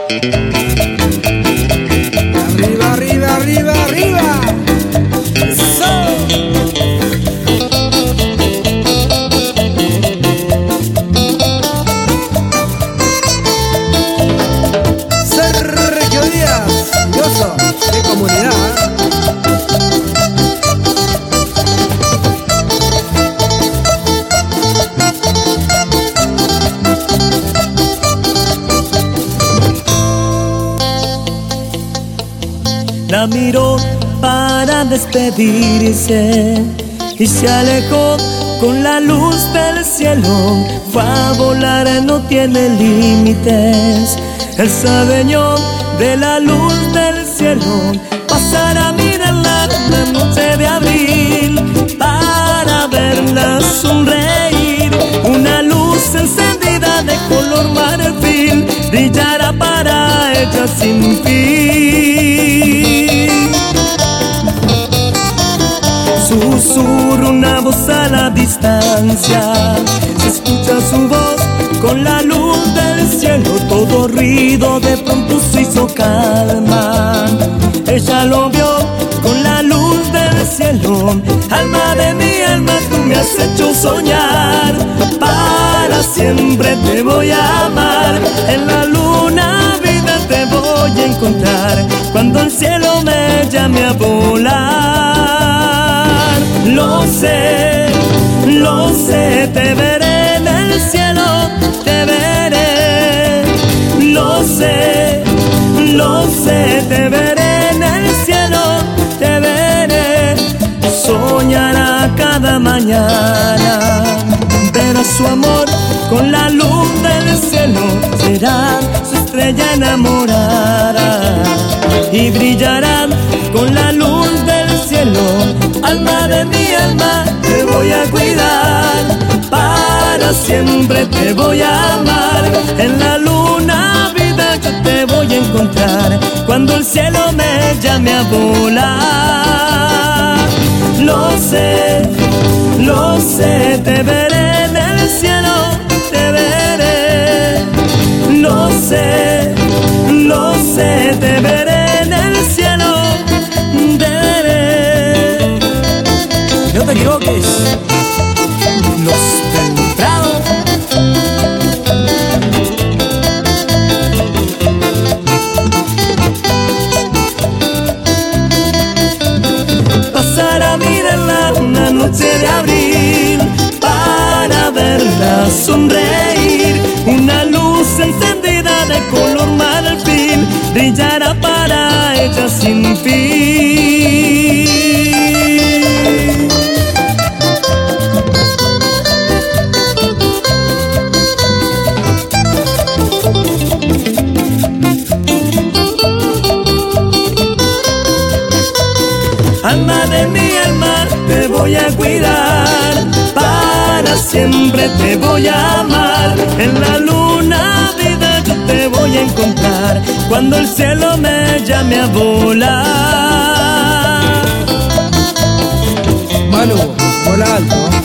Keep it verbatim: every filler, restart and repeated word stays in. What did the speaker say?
Arriba, arriba, arriba, arriba. Eso. Sergio Díaz, Yoso, de comunidad. La miró para despedirse y se alejó con la luz del cielo. Fue a volar, no tiene límites. El sabeño de la luz del cielo pasará a mirarla la noche de abril para verla sonreír. Una luz encendida de color marfil brillará para ella sin fin. Susurra una voz a la distancia, se escucha su voz con la luz del cielo. Todo ruido de pronto se hizo calma. Ella lo vio con la luz del cielo. Alma de mi alma, tú me has hecho soñar. Para siempre te voy a amar. En la luna vida te voy a encontrar cuando el cielo me llame a volar. Lo sé, lo sé, te veré en el cielo, te veré. Lo sé, lo sé, te veré en el cielo, te veré. Soñará cada mañana, verá su amor con la luz del cielo. Será su estrella enamorada y brillarán con la luz del cielo. Alma de mi alma, te voy a cuidar. Para siempre te voy a amar. En la luna vida yo te voy a encontrar cuando el cielo me llame a volar. Lo sé, lo sé, te veré en el cielo, te veré. Lo sé, lo sé, te veré en el cielo, te veré. No te equivoques. Los del Prado. Pasar a mirarla una noche de abril para verla sonreír. Una luz encendida de color marfil brillará para ella sin fin. Alma de mi alma, te voy a cuidar. Para siempre te voy a amar. En la luna vida yo te voy a encontrar cuando el cielo me llame a volar. Manu, vola alto.